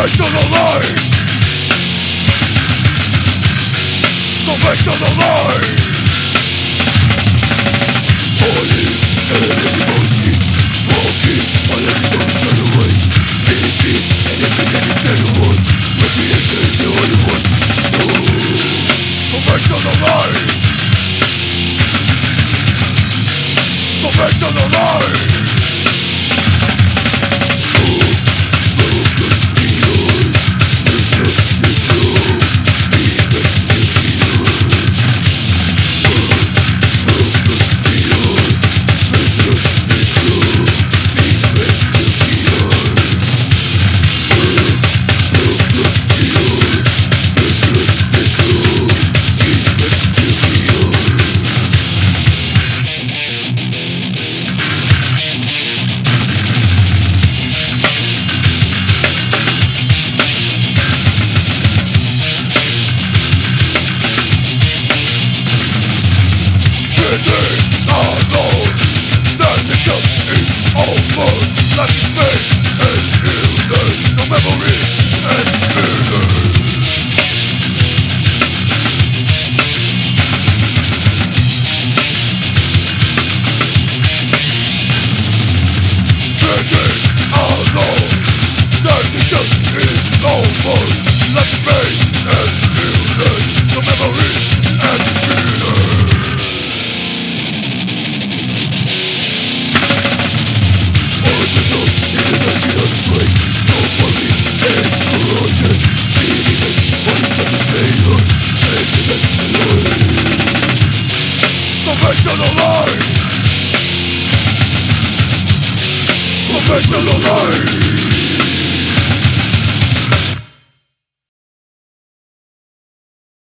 Conventional life. Conventional life. Falling and emotion, walking while everything turn away. Thinking and everything is terrible. Recreation is the only one. Conventional life. Conventional life. Conventional life. Conventional life.